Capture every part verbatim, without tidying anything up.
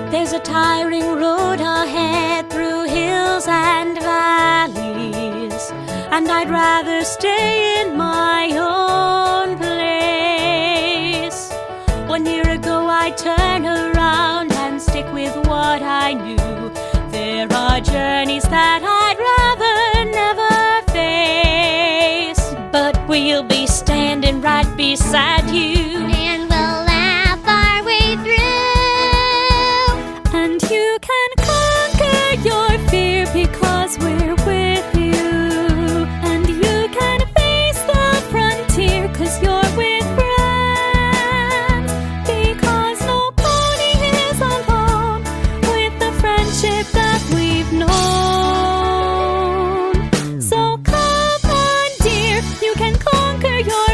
There's a tiring road ahead through hills and valleys, and I'd rather stay in my own place. One year ago I'd turn around and stick with what I knew. There are journeys that I'd rather never face, but we'll be standing right beside you, and we'll laugh our way through. And you can conquer your fear because we're with you. And you can face the frontier cause you're with friends. Because nobody is alone with the friendship that we've known. So come on, dear, you can conquer your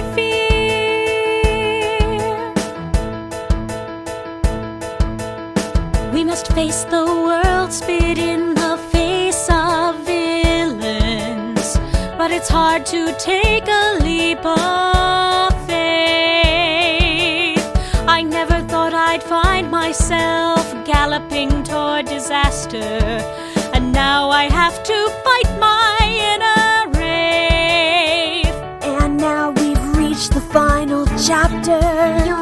fear. We must face the world, spit in the face of villains, but it's hard to take a leap of faith. I never thought I'd find myself galloping toward disaster, and now I have to fight my inner wraith. And now we've reached the final chapter.